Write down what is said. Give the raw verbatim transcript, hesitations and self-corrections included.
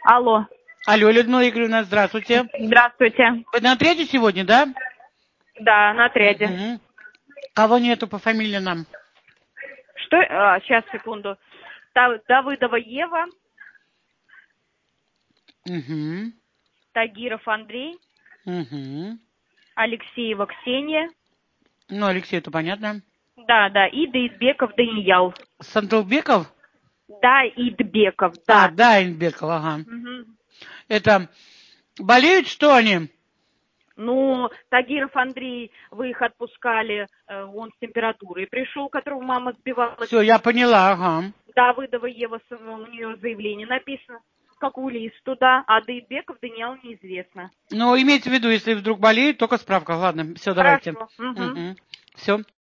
Алло. Алло, Людмила Игоревна, здравствуйте. Здравствуйте. Вы на отряде сегодня, да? Да, на отряде. Угу. Кого нету по фамилии нам? Что? А, сейчас, секунду. Та- Давыдова Ева, Угу. Тагиров Андрей, Угу. Алексеева Ксения. Ну, Алексей, это понятно. Да, да, и Даидбеков Даниял. Сандалбеков? Даидбеков, А, да. да, Инбеков, ага. Мгм. Это болеют, что они? Ну, Тагиров Андрей, вы их отпускали, э, он с температурой пришел, которого мама сбивала. Все, я поняла, ага. Давыдова Ева, с- у нее заявление написано, как у лист туда, а Даидбеков Даниял неизвестно. Ну, имейте в виду, если вдруг болеют, только справка. Ладно, все, давайте. Хорошо. Угу. Угу. Все.